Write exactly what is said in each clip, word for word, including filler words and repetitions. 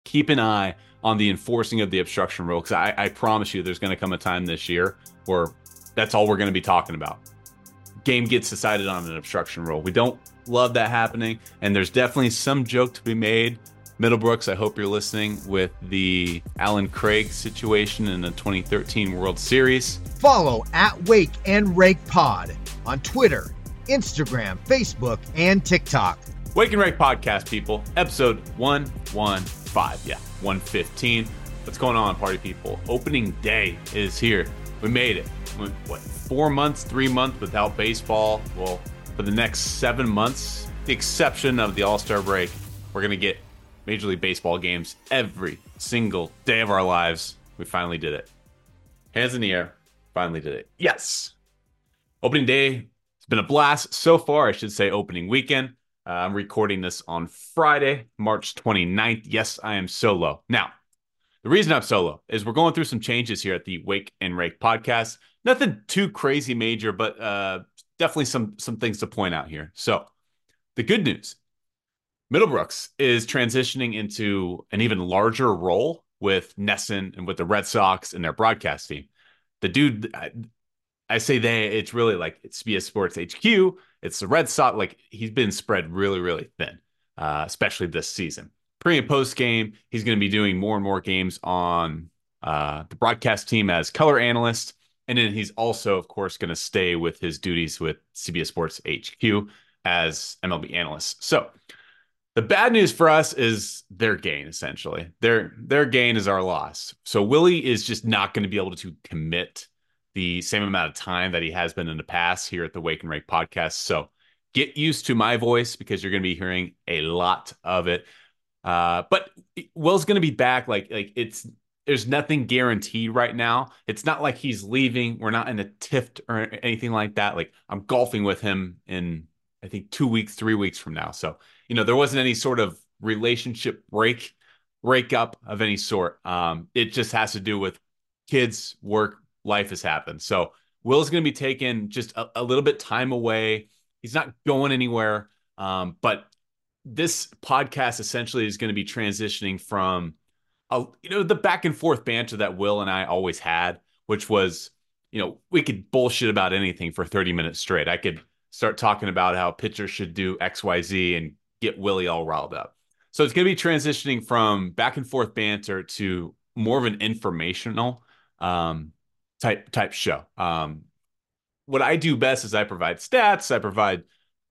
keep an eye on the enforcing of the obstruction rule, because I, I promise you there's going to come a time this year where that's all we're going to be talking about. Game gets decided on an obstruction rule. We don't love that happening, and there's definitely some joke to be made. Middlebrooks, I hope you're listening, with the Alan Craig situation in the twenty thirteen World Series. Follow at Wake and Rake Pod on Twitter, Instagram, Facebook, and TikTok. Wake and Rake Podcast, people. Episode one fifteen. Yeah, one fifteen. What's going on, party people? Opening day is here. We made it. Went, what, four months, three months without baseball? Well, for the next seven months, the exception of the All-Star break, we're going to get Major League Baseball games every single day of our lives. We finally did it. Hands in the air. Finally did it. Yes. Opening day. It's been a blast so far. I should say opening weekend. Uh, I'm recording this on Friday, March twenty-ninth. Yes, I am solo. Now, the reason I'm solo is we're going through some changes here at the Wake and Rake podcast. Nothing too crazy major, but uh, definitely some, some things to point out here. So the good news, Middlebrooks is transitioning into an even larger role with NESN and with the Red Sox and their broadcast team. The dude, I, I say they, it's really like it's C B S Sports H Q. It's the Red Sox. Like, he's been spread really, really thin, uh, especially this season. Pre and post game, he's going to be doing more and more games on uh, the broadcast team as color analyst. And then he's also, of course, going to stay with his duties with C B S Sports H Q as M L B analyst. So the bad news for us is their gain, essentially. Their their gain is our loss. So Willie is just not going to be able to commit the same amount of time that he has been in the past here at the Wake and Rake podcast. So get used to my voice, because you're going to be hearing a lot of it. Uh, but Will's going to be back. Like, like it's there's nothing guaranteed right now. It's not like he's leaving. We're not in a tiff or anything like that. Like, I'm golfing with him in, I think, two weeks, three weeks from now. So, you know, there wasn't any sort of relationship break, breakup of any sort. Um, it just has to do with kids, work, life has happened. So Will's going to be taking just a, a little bit time away. He's not going anywhere. Um, but this podcast essentially is going to be transitioning from, a, you know, the back and forth banter that Will and I always had, which was, you know, we could bullshit about anything for thirty minutes straight. I could start talking about how pitchers should do X, Y, Z and get Willie all riled up. So it's going to be transitioning from back and forth banter to more of an informational um, type type show. Um, what I do best is I provide stats. I provide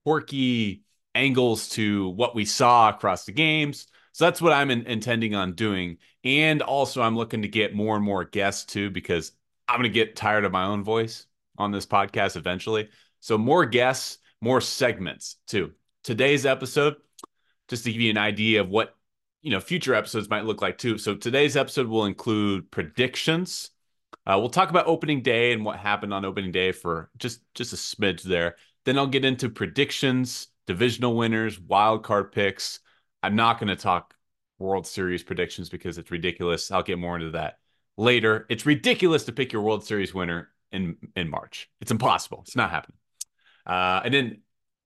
quirky angles to what we saw across the games. So that's what I'm in, intending on doing. And also I'm looking to get more and more guests too, because I'm going to get tired of my own voice on this podcast eventually. So more guests, more segments too. Today's episode, just to give you an idea of what, you know, future episodes might look like too. So today's episode will include predictions. Uh, we'll talk about opening day and what happened on opening day for just, just a smidge there. Then I'll get into predictions, divisional winners, wild card picks. I'm not going to talk World Series predictions because it's ridiculous. I'll get more into that later. It's ridiculous to pick your World Series winner in, in March. It's impossible. It's not happening. Uh, and then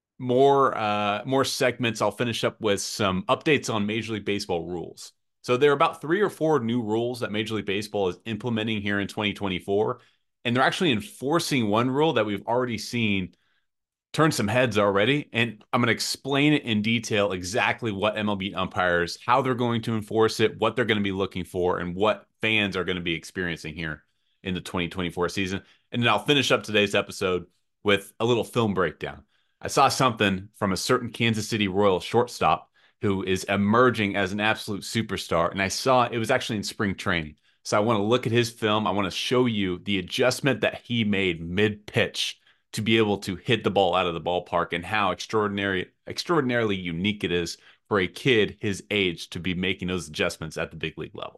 more uh, more segments. I'll finish up with some updates on Major League Baseball rules. So there are about three or four new rules that Major League Baseball is implementing here in twenty twenty-four. And they're actually enforcing one rule that we've already seen turn some heads already. And I'm going to explain it in detail exactly what M L B umpires, how they're going to enforce it, what they're going to be looking for, and what fans are going to be experiencing here in the twenty twenty-four season. And then I'll finish up today's episode with a little film breakdown. I saw something from a certain Kansas City Royals shortstop who is emerging as an absolute superstar. And I saw it was actually in spring training. So I want to look at his film. I want to show you the adjustment that he made mid-pitch to be able to hit the ball out of the ballpark, and how extraordinary, extraordinarily unique it is for a kid his age to be making those adjustments at the big league level.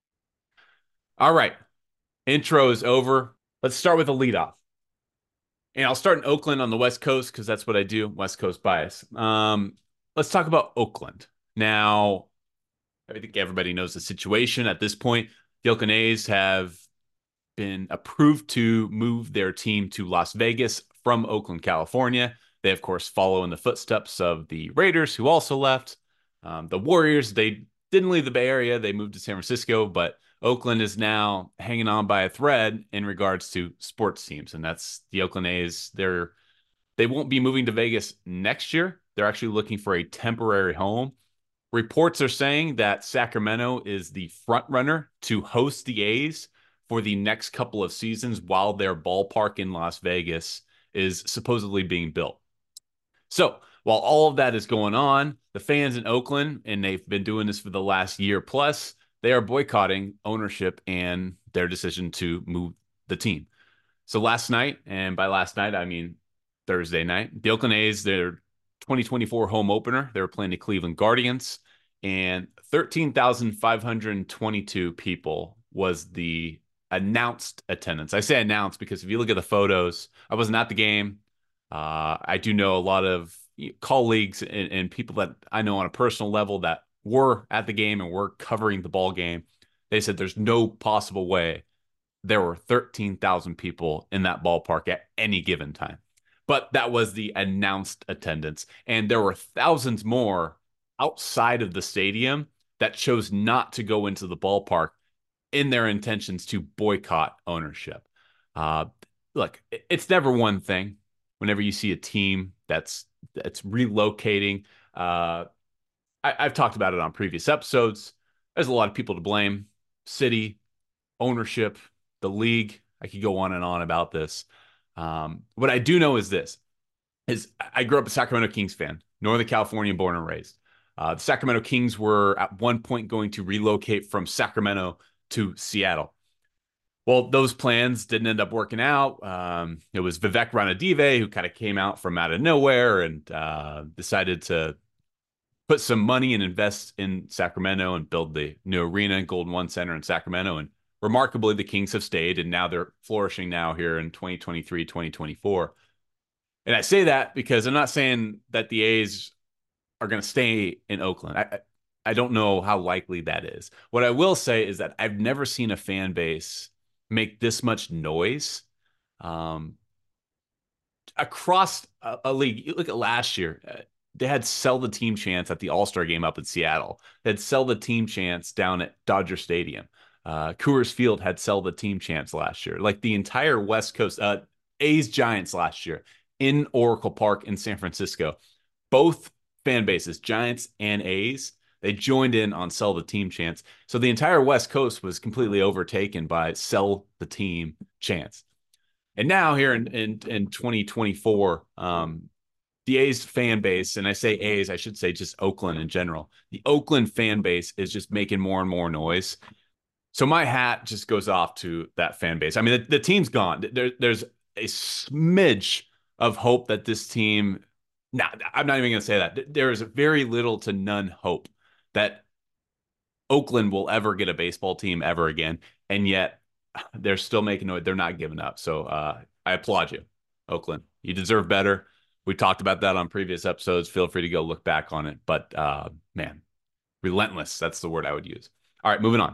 All right. Intro is over. Let's start with a leadoff. And I'll start in Oakland on the West Coast because that's what I do, West Coast bias. Um, let's talk about Oakland. Now, I think everybody knows the situation at this point. The Oakland A's have been approved to move their team to Las Vegas from Oakland, California. They, of course, follow in the footsteps of the Raiders, who also left. Um, the Warriors, they didn't leave the Bay Area. They moved to San Francisco, but Oakland is now hanging on by a thread in regards to sports teams. And that's the Oakland A's. They're, they won't be moving to Vegas next year. They're actually looking for a temporary home. Reports are saying that Sacramento is the front runner to host the A's for the next couple of seasons while their ballpark in Las Vegas is supposedly being built. So while all of that is going on, the fans in Oakland, and they've been doing this for the last year plus, they are boycotting ownership and their decision to move the team. So last night, and by last night, I mean Thursday night, the Oakland A's, their twenty twenty-four home opener, they were playing the Cleveland Guardians, and thirteen thousand five hundred twenty-two people was the announced attendance. I say announced because if you look at the photos, I wasn't at the game. Uh, I do know a lot of colleagues and, and people that I know on a personal level that were at the game and were covering the ball game. They said there's no possible way there were thirteen thousand people in that ballpark at any given time. But that was the announced attendance. And there were thousands more outside of the stadium that chose not to go into the ballpark in their intentions to boycott ownership. Uh, look, it's never one thing. Whenever you see a team that's that's relocating, uh, I, I've talked about it on previous episodes. There's a lot of people to blame: city, ownership, the league. I could go on and on about this. Um, what I do know is this: is I grew up a Sacramento Kings fan, Northern California, born and raised. Uh, the Sacramento Kings were at one point going to relocate from Sacramento to Seattle. Well, those plans didn't end up working out. Um, it was Vivek Ranadive who kind of came out from out of nowhere and uh, decided to put some money and invest in Sacramento and build the new arena, Golden One Center in Sacramento. And remarkably, the Kings have stayed, and now they're flourishing now here in twenty twenty-three, twenty twenty-four. And I say that because I'm not saying that the A's are going to stay in Oakland. I, I don't know how likely that is. What I will say is that I've never seen a fan base make this much noise um, across a, a league. You look at last year, uh, they had sell the team chants at the All-Star game up in Seattle. They had sell the team chants down at Dodger Stadium. Uh, Coors Field had sell the team chants last year. Like the entire West Coast, uh, A's Giants last year in Oracle Park in San Francisco. Both fan bases, Giants and A's, they joined in on sell the team chants. So the entire West Coast was completely overtaken by sell the team chants. And now here in, in, in twenty twenty-four, um, the A's fan base, and I say A's, I should say just Oakland in general, the Oakland fan base is just making more and more noise. So my hat just goes off to that fan base. I mean, the, the team's gone. There, there's a smidge of hope that this team, nah, I'm not even going to say that. There is very little to none hope that Oakland will ever get a baseball team ever again. And yet they're still making noise. They're not giving up. So uh, I applaud you, Oakland. You deserve better. We talked about that on previous episodes. Feel free to go look back on it. But uh, man, relentless. That's the word I would use. All right, moving on.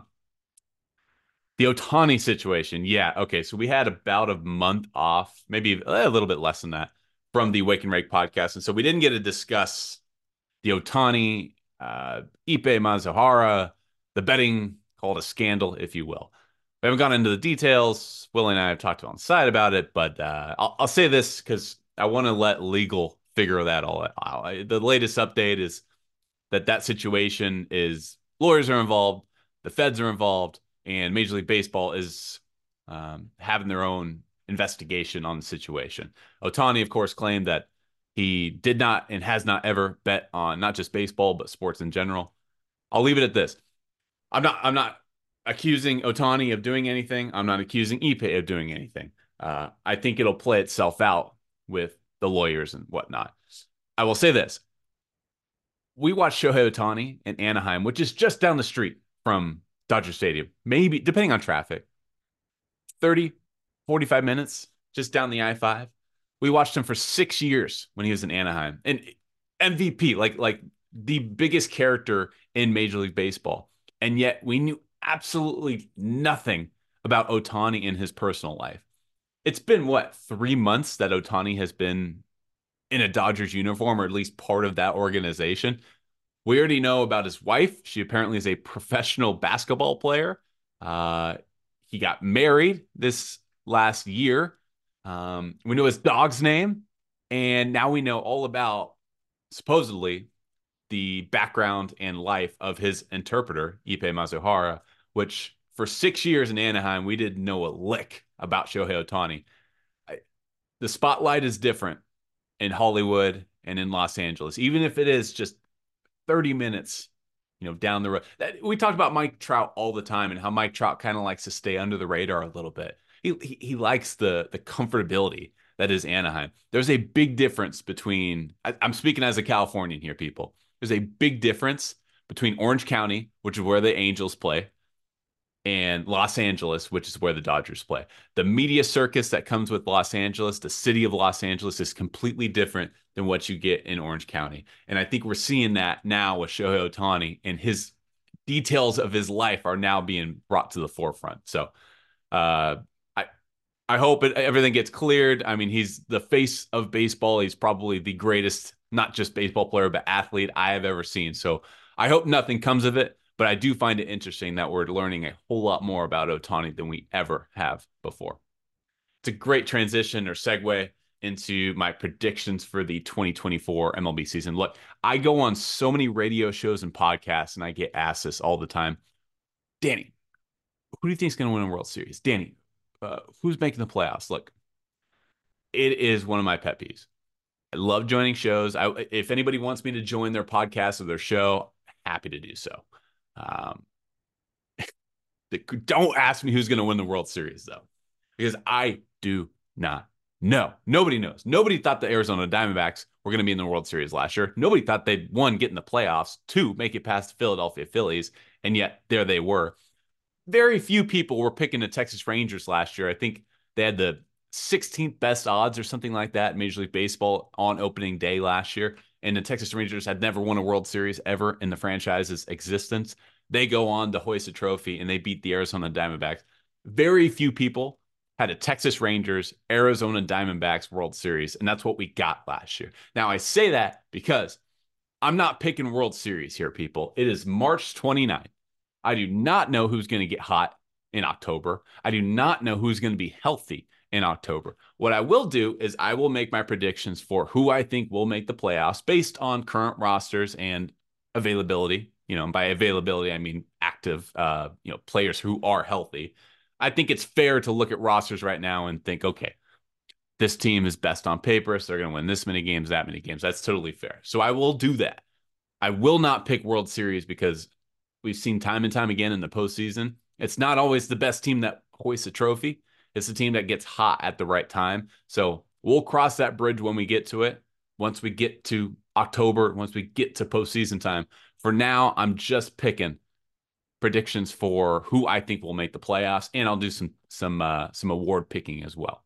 The Ohtani situation. Yeah. Okay. So we had about a month off, maybe a little bit less than that from the Wake and Rake podcast. And so we didn't get to discuss the Ohtani, uh, Ippei Mizuhara, the betting, call it a scandal, if you will. We haven't gone into the details. Will and I have talked on the side about it, but uh, I'll, I'll say this because I want to let legal figure that all out. The latest update is that that situation is lawyers are involved, the feds are involved, and Major League Baseball is um, having their own investigation on the situation. Ohtani, of course, claimed that he did not and has not ever bet on not just baseball, but sports in general. I'll leave it at this. I'm not I'm not accusing Ohtani of doing anything. I'm not accusing Ippei of doing anything. Uh, I think it'll play itself out with the lawyers and whatnot. I will say this. We watched Shohei Ohtani in Anaheim, which is just down the street from Dodger Stadium, maybe, depending on traffic, thirty, forty-five minutes just down the I five. We watched him for six years when he was in Anaheim. And M V P, like, like the biggest character in Major League Baseball. And yet we knew absolutely nothing about Ohtani in his personal life. It's been, what, three months that Ohtani has been in a Dodgers uniform, or at least part of that organization. We already know about his wife. She apparently is a professional basketball player. Uh, he got married this last year. Um, we know his dog's name, and now we know all about supposedly the background and life of his interpreter, Ipe Mazuhara, which for six years in Anaheim, we didn't know a lick about Shohei Ohtani. I, the spotlight is different in Hollywood and in Los Angeles, even if it is just thirty minutes, you know, down the road. That, we talked about Mike Trout all the time and how Mike Trout kind of likes to stay under the radar a little bit. He, he he likes the the comfortability that is Anaheim. There's a big difference between, I, I'm speaking as a Californian here, people. There's a big difference between Orange County, which is where the Angels play, and Los Angeles, which is where the Dodgers play. The media circus that comes with Los Angeles, the city of Los Angeles, is completely different than what you get in Orange County. And I think we're seeing that now with Shohei Ohtani, and his details of his life are now being brought to the forefront. So uh, I I hope it, everything gets cleared. I mean, he's the face of baseball. He's probably the greatest, not just baseball player, but athlete I have ever seen. So I hope nothing comes of it. But I do find it interesting that we're learning a whole lot more about Ohtani than we ever have before. It's a great transition or segue into my predictions for the twenty twenty-four M L B season. Look, I go on so many radio shows and podcasts, and I get asked this all the time. Danny, who do you think is going to win a World Series? Danny, uh, who's making the playoffs? Look, it is one of my pet peeves. I love joining shows. I, if anybody wants me to join their podcast or their show, happy to do so. Um, don't ask me who's going to win the World Series, though, because I do not know. Nobody knows. Nobody thought the Arizona Diamondbacks were going to be in the World Series last year. Nobody thought they'd, one, get in the playoffs, two, make it past the Philadelphia Phillies, and yet there they were. Very few people were picking the Texas Rangers last year. I think they had the sixteenth best odds or something like that in Major League Baseball on opening day last year. And the Texas Rangers had never won a World Series ever in the franchise's existence. They go on to hoist a trophy, and they beat the Arizona Diamondbacks. Very few people had a Texas Rangers, Arizona Diamondbacks World Series, and that's what we got last year. Now, I say that because I'm not picking World Series here, people. It is March twenty-ninth. I do not know who's going to get hot in October. I do not know who's going to be healthy in October. What I will do is I will make my predictions for who I think will make the playoffs based on current rosters and availability. You know, and by availability, I mean active, uh, you know, players who are healthy. I think it's fair to look at rosters right now and think, okay, this team is best on paper, so they're going to win this many games, that many games. That's totally fair. So I will do that. I will not pick World Series because we've seen time and time again in the postseason, it's not always the best team that hoists a trophy. It's the team that gets hot at the right time. So we'll cross that bridge when we get to it. Once we get to October, once we get to postseason time. For now, I'm just picking predictions for who I think will make the playoffs, and I'll do some some uh, some award picking as well.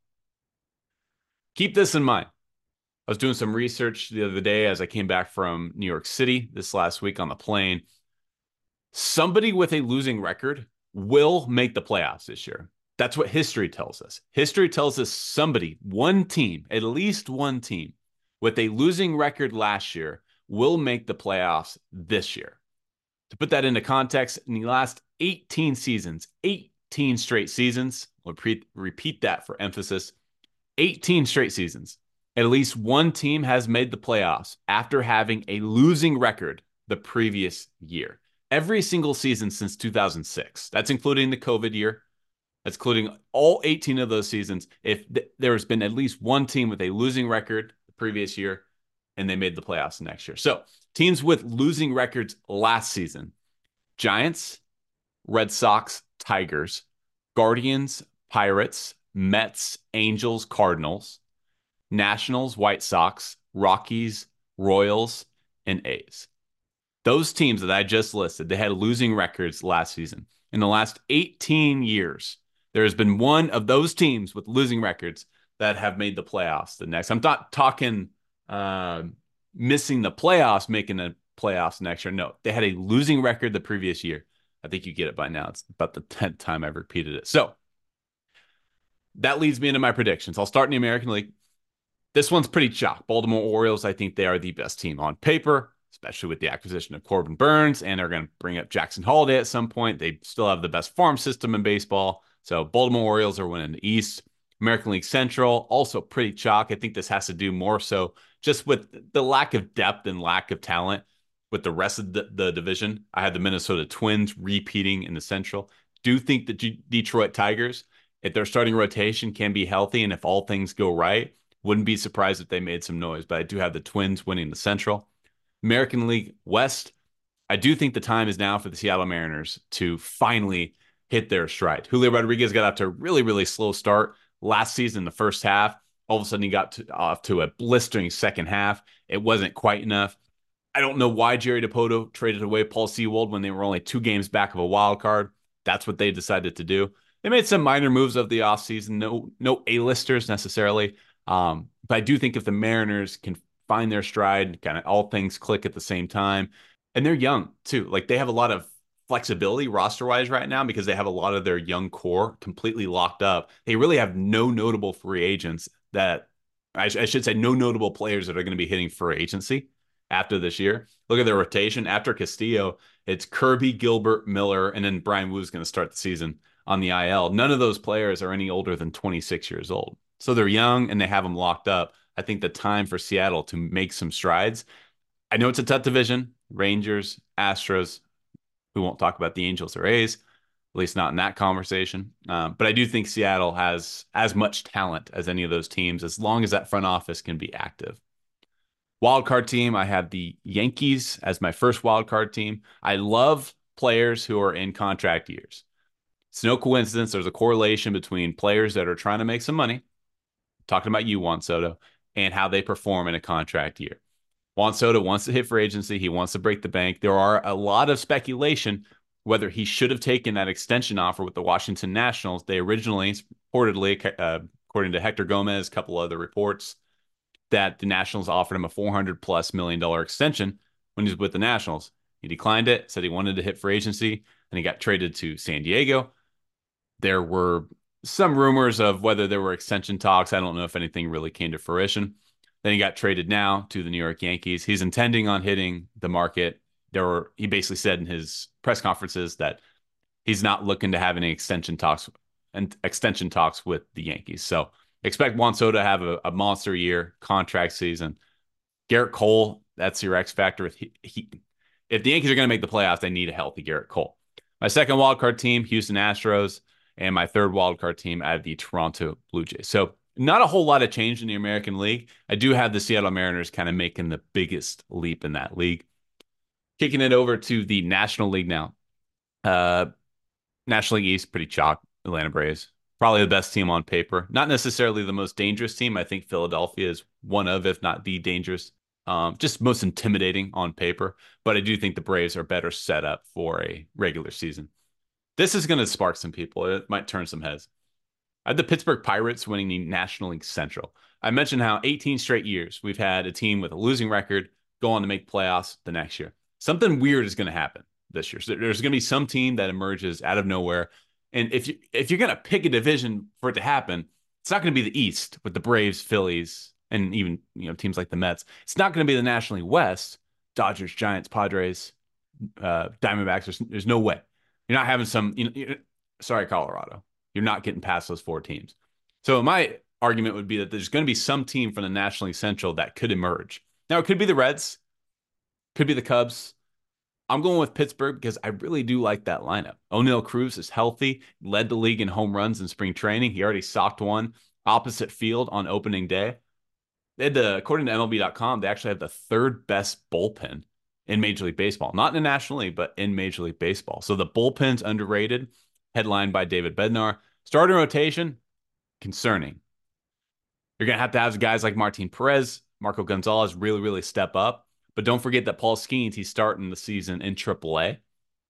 Keep this in mind. I was doing some research the other day as I came back from New York City this last week on the plane. Somebody with a losing record will make the playoffs this year. That's what history tells us. History tells us somebody, one team, at least one team with a losing record last year will make the playoffs this year. To put that into context, in the last eighteen seasons, eighteen straight seasons, I'll repeat, repeat that for emphasis, eighteen straight seasons, at least one team has made the playoffs after having a losing record the previous year. Every single season since two thousand six. That's including the COVID year. That's including all eighteen of those seasons. If th- there has been at least one team with a losing record the previous year, and they made the playoffs next year. So teams with losing records last season: Giants, Red Sox, Tigers, Guardians, Pirates, Mets, Angels, Cardinals, Nationals, White Sox, Rockies, Royals, and A's. Those teams that I just listed, they had losing records last season. In the last eighteen years, there has been one of those teams with losing records that have made the playoffs. The next, I'm not talking uh, missing the playoffs, making the playoffs next year. No, they had a losing record the previous year. I think you get it by now. It's about the tenth time I've repeated it. So that leads me into my predictions. I'll start in the American League. This one's pretty chalk. Baltimore Orioles, I think they are the best team on paper. especially with the acquisition of Corbin Burns, and they're going to bring up Jackson Holiday at some point. They still have the best farm system in baseball. So Baltimore Orioles are winning the East. American League Central, also pretty chalk. I think this has to do more so just with the lack of depth and lack of talent with the rest of the, the division. I had the Minnesota Twins repeating in the Central. Do think the G- Detroit Tigers, if their starting rotation can be healthy and if all things go right, wouldn't be surprised if they made some noise. But I do have the Twins winning the Central. American League West, I do think the time is now for the Seattle Mariners to finally hit their stride. Julio Rodriguez got off to a really, really slow start last season, the first half. All of a sudden, he got to, off to a blistering second half. It wasn't quite enough. I don't know why Jerry Dipoto traded away Paul Sewald when they were only two games back of a wild card. That's what they decided to do. They made some minor moves of the offseason. No, no A-listers necessarily. Um, but I do think if the Mariners can find their stride, kind of all things click at the same time, and they're young too. Like they have a lot of flexibility roster-wise right now because they have a lot of their young core completely locked up. They really have no notable free agents that I, sh- I should say no notable players that are going to be hitting free agency after this year. Look at their rotation. After Castillo, it's Kirby, Gilbert, Miller, and then Brian Woo's going to start the season on the I L. None of those players are any older than twenty-six years old. So they're young and they have them locked up. I think the time for Seattle to make some strides. I know it's a tough division. Rangers, Astros. We won't talk about the Angels or A's, at least not in that conversation. Um, but I do think Seattle has as much talent as any of those teams, as long as that front office can be active. Wildcard team, I have the Yankees as my first wildcard team. I love players who are in contract years. It's no coincidence. There's a correlation between players that are trying to make some money, talking about you, Juan Soto, and how they perform in a contract year. Juan Soto wants to hit for agency. He wants to break the bank. There are a lot of speculation whether he should have taken that extension offer with the Washington Nationals. They originally, reportedly, uh, according to Hector Gomez, a couple other reports, that the Nationals offered him a four hundred plus million dollar extension when he was with the Nationals. He declined it, said he wanted to hit for agency, and he got traded to San Diego. There were some rumors of whether there were extension talks. I don't know if anything really came to fruition. Then he got traded now to the New York Yankees. He's intending on hitting the market. There were, he basically said in his press conferences that he's not looking to have any extension talks and extension talks with the Yankees. So expect Juan Soto to have a, a monster year, contract season. Garrett Cole, that's your X factor. If he, he if the Yankees are going to make the playoffs, they need a healthy Garrett Cole. My second wildcard team, Houston Astros, and my third wildcard team, I have the Toronto Blue Jays. So not a whole lot of change in the American League. I do have the Seattle Mariners kind of making the biggest leap in that league. Kicking it over to the National League now. Uh, National League East, pretty chalk. Atlanta Braves, probably the best team on paper. Not necessarily the most dangerous team. I think Philadelphia is one of, if not the dangerous, um, just most intimidating on paper. But I do think the Braves are better set up for a regular season. This is going to spark some people. It might turn some heads. I had the Pittsburgh Pirates winning the National League Central. I mentioned how eighteen straight years we've had a team with a losing record go on to make playoffs the next year. Something weird is going to happen this year. So there's going to be some team that emerges out of nowhere. And if you if you're going to pick a division for it to happen, it's not going to be the East with the Braves, Phillies, and even you know teams like the Mets. It's not going to be the National League West, Dodgers, Giants, Padres, uh, Diamondbacks. There's, there's no way. You're not having some. You know, you, sorry, Colorado. You're not getting past those four teams. So my argument would be that there's going to be some team from the National League Central that could emerge. Now, it could be the Reds, could be the Cubs. I'm going with Pittsburgh because I really do like that lineup. O'Neal Cruz is healthy, led the league in home runs in spring training. He already socked one opposite field on opening day. They had the, according to M L B dot com, they actually have the third best bullpen in Major League Baseball. Not in the National League, but in Major League Baseball. So the bullpen's underrated, headlined by David Bednar. Starting rotation, concerning. You're going to have to have guys like Martin Perez, Marco Gonzalez really, really step up. But don't forget that Paul Skeens, he's starting the season in triple A.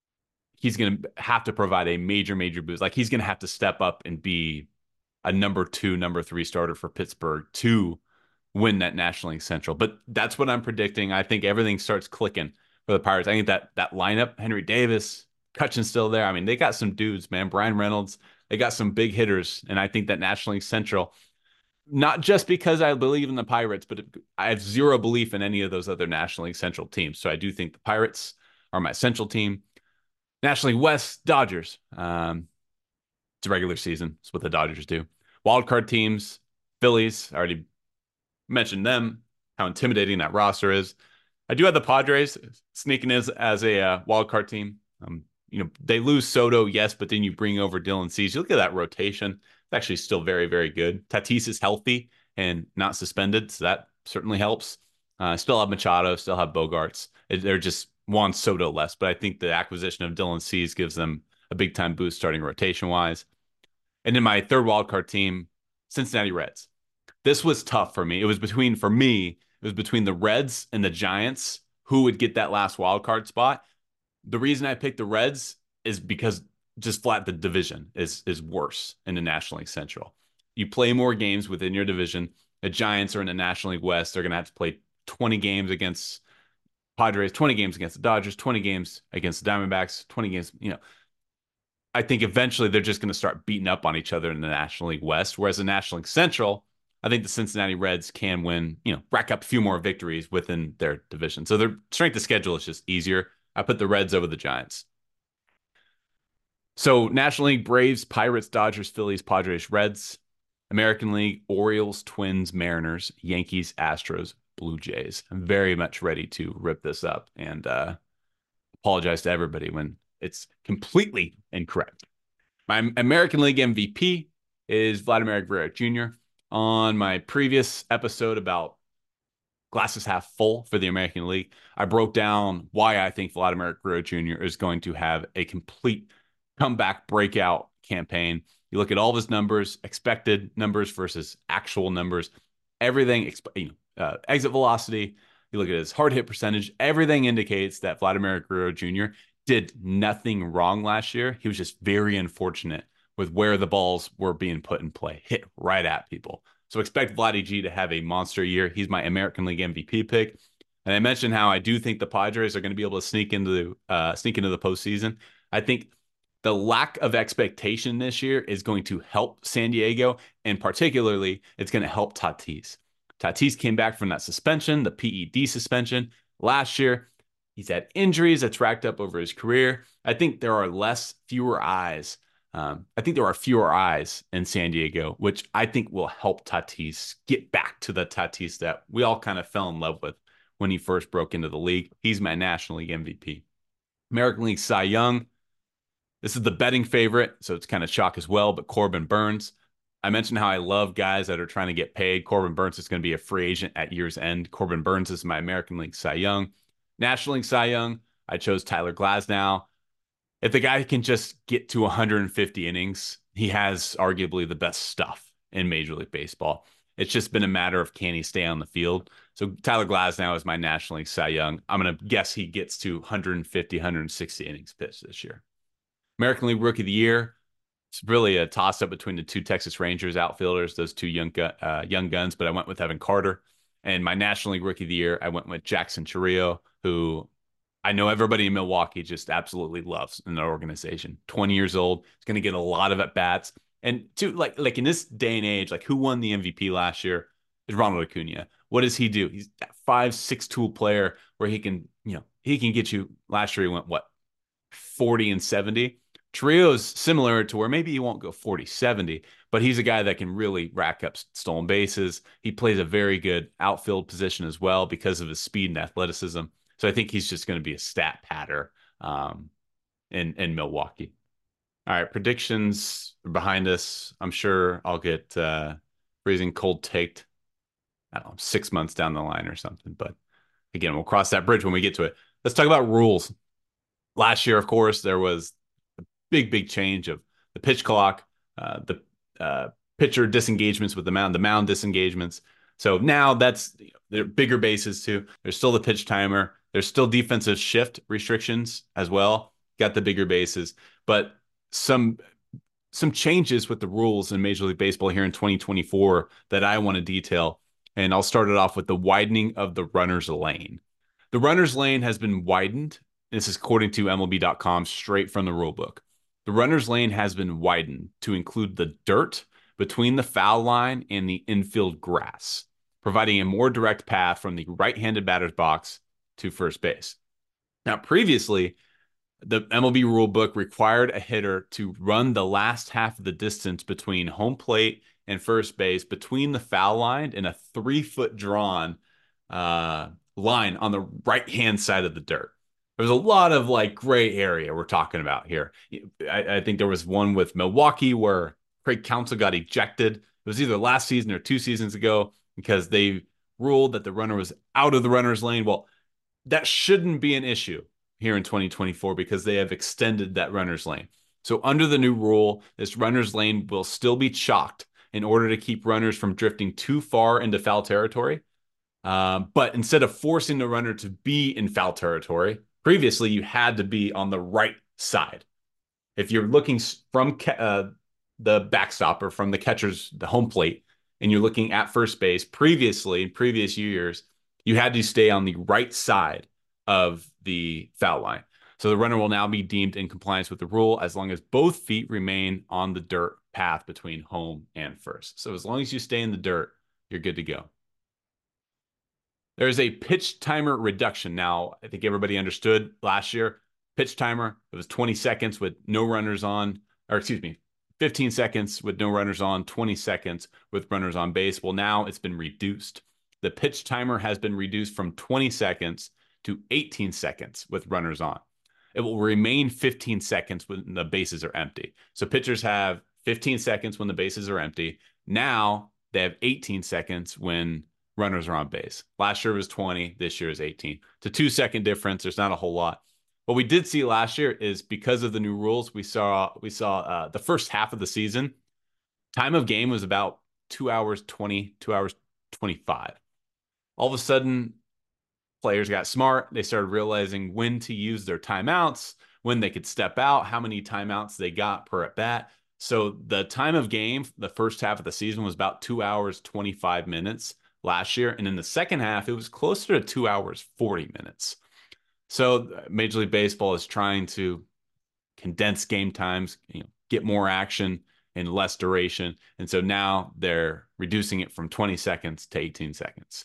He's going to have to provide a major, major boost. Like he's going to have to step up and be a number two, number three starter for Pittsburgh to win that National League Central. But that's what I'm predicting. I think everything starts clicking for the Pirates. I think that that lineup, Henry Davis, Cutchin's still there. I mean, they got some dudes, man. Brian Reynolds, they got some big hitters. And I think that National League Central, not just because I believe in the Pirates, but I have zero belief in any of those other National League Central teams. So I do think the Pirates are my Central team. National League West, Dodgers. Um, it's a regular season. It's what the Dodgers do. Wild card teams, Phillies. I already mentioned them, how intimidating that roster is. I do have the Padres sneaking in as a uh, wild card team. Um, you know, they lose Soto, yes, but then you bring over Dylan Cease. You look at that rotation; it's actually still very, very good. Tatis is healthy and not suspended, so that certainly helps. Uh, still have Machado, still have Bogarts. They're just Juan Soto less, but I think the acquisition of Dylan Cease gives them a big time boost starting rotation wise. And then my third wild card team, Cincinnati Reds. This was tough for me. It was between, for me, it was between the Reds and the Giants who would get that last wild card spot. The reason I picked the Reds is because just flat the division is is worse in the National League Central. You play more games within your division. The Giants are in the National League West. They're going to have to play twenty games against Padres, twenty games against the Dodgers, twenty games against the Diamondbacks, twenty games, you know. I think eventually they're just going to start beating up on each other in the National League West. Whereas the National League Central, I think the Cincinnati Reds can win, you know, rack up a few more victories within their division. So their strength of schedule is just easier. I put the Reds over the Giants. So National League, Braves, Pirates, Dodgers, Phillies, Padres, Reds. American League, Orioles, Twins, Mariners, Yankees, Astros, Blue Jays. I'm very much ready to rip this up and uh, apologize to everybody when it's completely incorrect. My American League M V P is Vladimir Guerrero Junior On my previous episode about glasses half full for the American League, I broke down why I think Vladimir Guerrero Junior is going to have a complete comeback breakout campaign. You look at all of his numbers, expected numbers versus actual numbers, everything, you know, uh, exit velocity. You look at his hard hit percentage. Everything indicates that Vladimir Guerrero Junior did nothing wrong last year. He was just very unfortunate with where the balls were being put in play, hit right at people. So expect Vladdy G to have a monster year. He's my American League M V P pick. And I mentioned how I do think the Padres are going to be able to sneak into the uh, sneak into the postseason. I think the lack of expectation this year is going to help San Diego, and particularly it's going to help Tatis. Tatis came back from that suspension, the P E D suspension last year. He's had injuries that's racked up over his career. I think there are less, fewer eyes. Um, I think there are fewer eyes in San Diego, which I think will help Tatis get back to the Tatis that we all kind of fell in love with when he first broke into the league. He's my National League M V P. American League Cy Young. This is the betting favorite, so it's kind of shock as well, but Corbin Burnes. I mentioned how I love guys that are trying to get paid. Corbin Burnes is going to be a free agent at year's end. Corbin Burnes is my American League Cy Young. National League Cy Young, I chose Tyler Glasnow. If the guy can just get to one hundred fifty innings, he has arguably the best stuff in Major League Baseball. It's just been a matter of can he stay on the field. So Tyler Glasnow is my National League Cy Young. I'm going to guess he gets to one hundred fifty, one hundred sixty innings pitched this year. American League Rookie of the Year. It's really a toss-up between the two Texas Rangers outfielders, those two young uh, young guns, but I went with Evan Carter. And my National League Rookie of the Year, I went with Jackson Chourio, who I know everybody in Milwaukee just absolutely loves in their organization. twenty years old. He's going to get a lot of at-bats. And to like like in this day and age, like who won the M V P last year is Ronald Acuna. What does he do? He's a five, six tool player where he can, you know, he can get you. Last year he went, what, forty and seventy? Chourio similar to where maybe he won't go forty seventy, but he's a guy that can really rack up stolen bases. He plays a very good outfield position as well because of his speed and athleticism. So I think he's just going to be a stat patter um, in, in Milwaukee. All right, predictions are behind us. I'm sure I'll get uh, freezing cold taked, I don't know, six months down the line or something. But again, we'll cross that bridge when we get to it. Let's talk about rules. Last year, of course, there was big, big change of the pitch clock, uh, the uh, pitcher disengagements with the mound, the mound disengagements. So now that's, you know, there are bigger bases too. There's still the pitch timer. There's still defensive shift restrictions as well. Got the bigger bases, but some some changes with the rules in Major League Baseball here in twenty twenty-four that I want to detail. And I'll start it off with the widening of the runner's lane. The runner's lane has been widened. This is according to M L B dot com, straight from the rule book. The runner's lane has been widened to include the dirt between the foul line and the infield grass, providing a more direct path from the right-handed batter's box to first base. Now, previously, the M L B rulebook required a hitter to run the last half of the distance between home plate and first base between the foul line and a three-foot drawn uh, line on the right-hand side of the dirt. There's a lot of like gray area we're talking about here. I, I think there was one with Milwaukee where Craig Counsell got ejected. It was either last season or two seasons ago because they ruled that the runner was out of the runner's lane. Well, that shouldn't be an issue here in twenty twenty-four because they have extended that runner's lane. So under the new rule, this runner's lane will still be chalked in order to keep runners from drifting too far into foul territory. Um, but instead of forcing the runner to be in foul territory, previously you had to be on the right side. If you're looking from uh, the backstop or from the catcher's the home plate and you're looking at first base, previously in previous years, you had to stay on the right side of the foul line. So the runner will now be deemed in compliance with the rule as long as both feet remain on the dirt path between home and first. So as long as you stay in the dirt, you're good to go. There's a pitch timer reduction. Now, I think everybody understood last year, pitch timer, it was twenty seconds with no runners on, or excuse me, fifteen seconds with no runners on, twenty seconds with runners on base. Well, now it's been reduced. The pitch timer has been reduced from twenty seconds to eighteen seconds with runners on. It will remain fifteen seconds when the bases are empty. So pitchers have fifteen seconds when the bases are empty. Now they have eighteen seconds when runners are on base. Last year was twenty. This year is eighteen. It's a two second difference. There's not a whole lot. What we did see last year is because of the new rules, we saw we saw uh, the first half of the season, time of game was about two hours twenty, two hours twenty-five. All of a sudden, players got smart. They started realizing when to use their timeouts, when they could step out, how many timeouts they got per at bat. So the time of game, the first half of the season was about two hours, twenty-five minutes last year. And in the second half, it was closer to two hours, forty minutes. So Major League Baseball is trying to condense game times, you know, get more action in less duration. And so now they're reducing it from twenty seconds to eighteen seconds.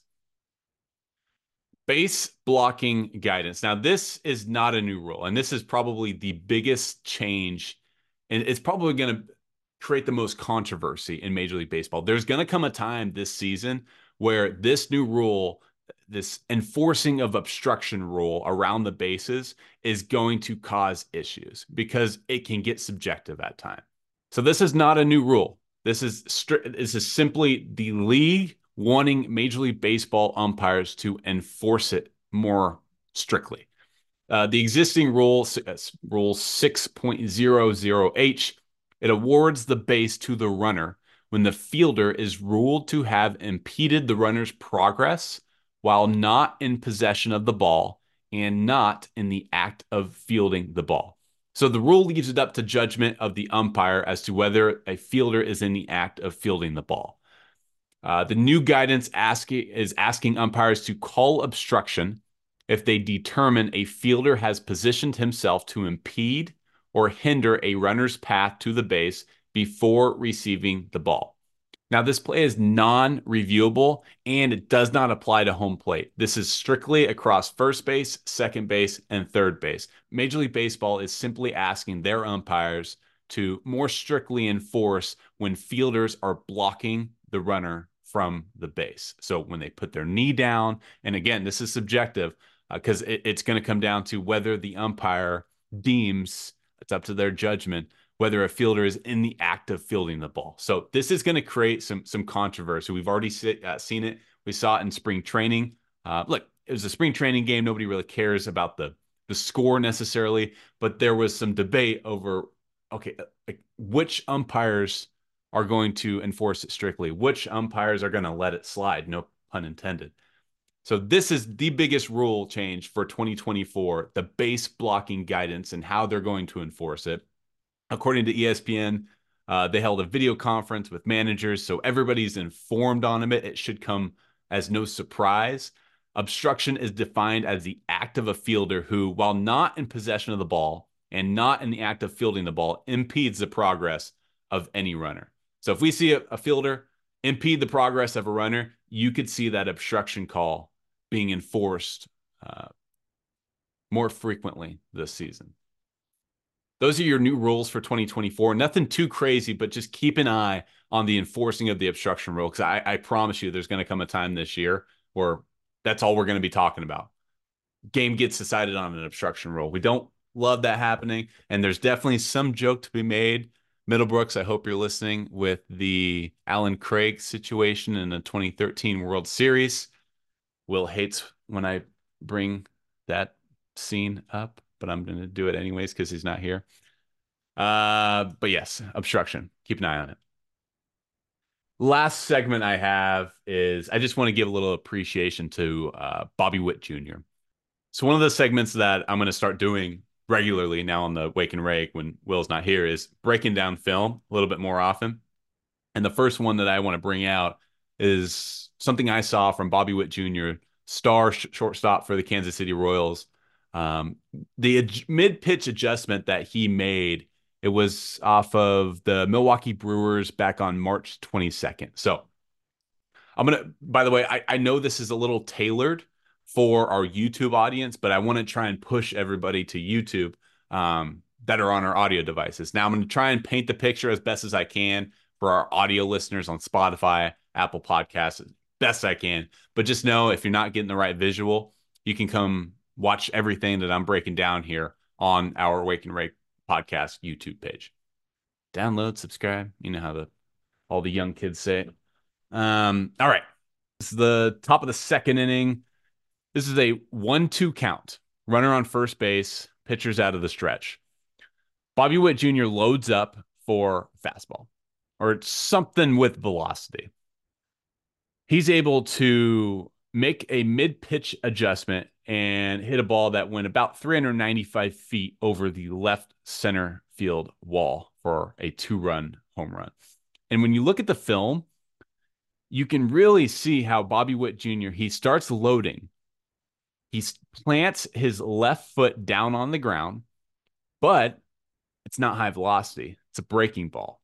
Base blocking guidance. Now, this is not a new rule, and this is probably the biggest change, and it's probably going to create the most controversy in Major League Baseball. There's going to come a time this season where this new rule, this enforcing of obstruction rule around the bases is going to cause issues because it can get subjective at times. So this is not a new rule. This is stri- this is simply the league wanting Major League Baseball umpires to enforce it more strictly. Uh, the existing rule, uh, Rule six point hundred H, it awards the base to the runner when the fielder is ruled to have impeded the runner's progress while not in possession of the ball and not in the act of fielding the ball. So the rule leaves it up to judgment of the umpire as to whether a fielder is in the act of fielding the ball. Uh, the new guidance ask, is asking umpires to call obstruction if they determine a fielder has positioned himself to impede or hinder a runner's path to the base before receiving the ball. Now, this play is non-reviewable, and it does not apply to home plate. This is strictly across first base, second base, and third base. Major League Baseball is simply asking their umpires to more strictly enforce when fielders are blocking the runner from the base. So when they put their knee down, and again, this is subjective because uh, it, it's going to come down to whether the umpire deems, it's up to their judgment, whether a fielder is in the act of fielding the ball. So this is going to create some some controversy. We've already see, uh, seen it. We saw it in spring training. Uh, look, it was a spring training game. Nobody really cares about the, the score necessarily, but there was some debate over, okay, like which umpires are going to enforce it strictly, which umpires are going to let it slide, no pun intended. So this is the biggest rule change for twenty twenty-four, the base blocking guidance and how they're going to enforce it. According to E S P N, uh, they held a video conference with managers, so everybody's informed on it. It should come as no surprise. Obstruction is defined as the act of a fielder who, while not in possession of the ball and not in the act of fielding the ball, impedes the progress of any runner. So if we see a, a fielder impede the progress of a runner, you could see that obstruction call being enforced uh, more frequently this season. Those are your new rules for twenty twenty-four. Nothing too crazy, but just keep an eye on the enforcing of the obstruction rule, because I, I promise you there's going to come a time this year where that's all we're going to be talking about. Game gets decided on an obstruction rule. We don't love that happening, and there's definitely some joke to be made. Middlebrooks, I hope you're listening, with the Alan Craig situation in the twenty thirteen World Series. Will hates when I bring that scene up, but I'm going to do it anyways because he's not here. Uh, but yes, obstruction. Keep an eye on it. Last segment I have is I just want to give a little appreciation to uh, Bobby Witt Junior So one of the segments that I'm going to start doing regularly now on the Wake and Rake when Will's not here is breaking down film a little bit more often. And the first one that I want to bring out is something I saw from Bobby Witt Junior, star sh- shortstop for the Kansas City Royals. Um, the ad- mid-pitch adjustment that he made, it was off of the Milwaukee Brewers back on March twenty-second. So I'm going to, by the way, I, I know this is a little tailored for our YouTube audience, but I want to try and push everybody to YouTube um, that are on our audio devices. Now I'm going to try and paint the picture as best as I can for our audio listeners on Spotify, Apple Podcasts, as best I can. But just know if you're not getting the right visual, you can come watch everything that I'm breaking down here on our Wake and Rake podcast YouTube page. Download, subscribe. You know how the all the young kids say it. Um, all right. This is the top of the second inning. This is a one two count. Runner on first base, pitcher's out of the stretch. Bobby Witt Junior loads up for fastball or something with velocity. He's able to make a mid-pitch adjustment and hit a ball that went about three hundred ninety-five feet over the left center field wall for a two-run home run. And when you look at the film, you can really see how Bobby Witt Junior, he starts loading. He plants his left foot down on the ground, but it's not high velocity. It's a breaking ball.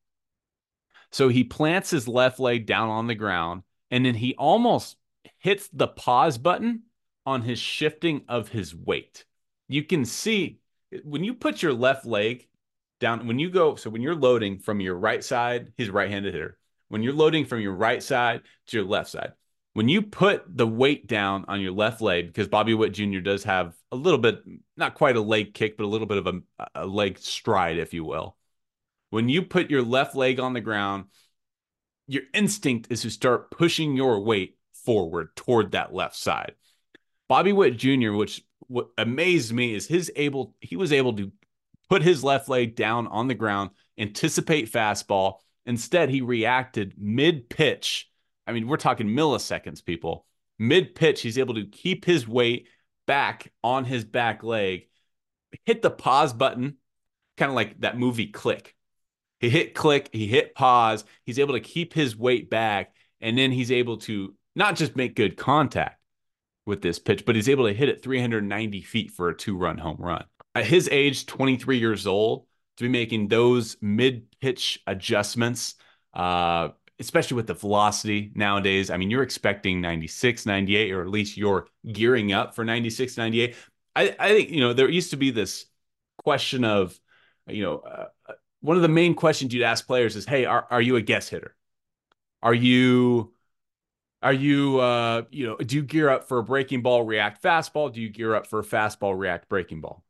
So he plants his left leg down on the ground, and then he almost hits the pause button on his shifting of his weight. You can see when you put your left leg down, when you go, so when you're loading from your right side, he's a right-handed hitter. When you're loading from your right side to your left side, when you put the weight down on your left leg, because Bobby Witt Junior does have a little bit, not quite a leg kick, but a little bit of a, a leg stride, if you will. When you put your left leg on the ground, your instinct is to start pushing your weight forward toward that left side. Bobby Witt Junior, which what amazed me is his able, he was able to put his left leg down on the ground, anticipate fastball. Instead, he reacted mid-pitch. I mean, we're talking milliseconds, people. Mid-pitch, he's able to keep his weight back on his back leg, hit the pause button, kind of like that movie Click. He hit click, he hit pause. He's able to keep his weight back, and then he's able to not just make good contact with this pitch, but he's able to hit it three hundred ninety feet for a two-run home run. At his age, twenty-three years old, to be making those mid-pitch adjustments, uh, especially with the velocity nowadays. I mean, you're expecting ninety-six, ninety-eight, or at least you're gearing up for ninety-six, ninety-eight. I, I think, you know, there used to be this question of, you know, uh, one of the main questions you'd ask players is, hey, are, are you a guess hitter? Are you, are you, uh, you know, do you gear up for a breaking ball, react fastball? Do you gear up for a fastball, react breaking ball?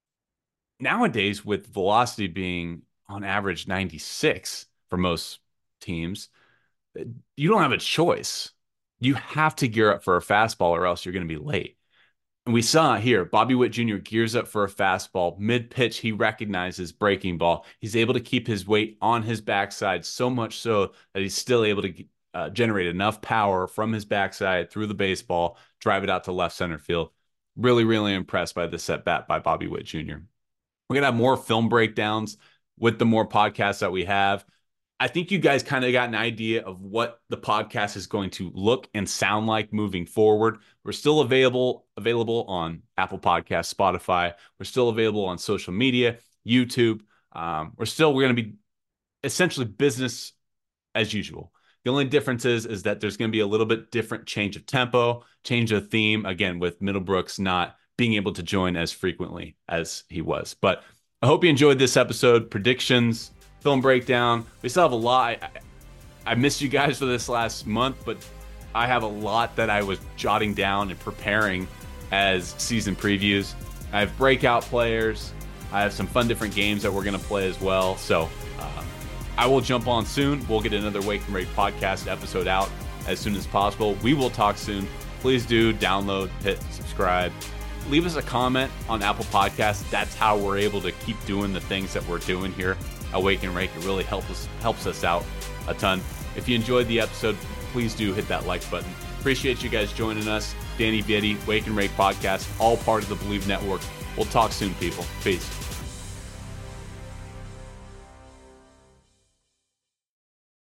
Nowadays, with velocity being on average ninety-six for most teams, you don't have a choice. You have to gear up for a fastball or else you're going to be late. And we saw it here. Bobby Witt Junior gears up for a fastball. Mid-pitch, he recognizes breaking ball. He's able to keep his weight on his backside, so much so that he's still able to uh, generate enough power from his backside through the baseball, drive it out to left center field. Really, really impressed by this at bat by Bobby Witt Junior We're going to have more film breakdowns with the more podcasts that we have. I think you guys kind of got an idea of what the podcast is going to look and sound like moving forward. We're still available available on Apple Podcasts, Spotify. We're still available on social media, YouTube. Um, we're still we're going to be essentially business as usual. The only difference is, is that there's going to be a little bit different change of tempo, change of theme, again, with Middlebrooks not being able to join as frequently as he was. But I hope you enjoyed this episode. Predictions, film breakdown. We still have a lot. I, I missed you guys for this last month, but I have a lot that I was jotting down and preparing as season previews. I have breakout players. I have some fun different games that we're going to play as well. So uh, I will jump on soon. We'll get another Wake and Rake podcast episode out as soon as possible. We will talk soon. Please do download, hit subscribe. Leave us a comment on Apple Podcasts. That's how we're able to keep doing the things that we're doing here at Wake and Rake. It really helps us, helps us out a ton. If you enjoyed the episode, please do hit that like button. Appreciate you guys joining us. Danny Vieti, Wake and Rake podcast, all part of the Believe Network. We'll talk soon, people. Peace.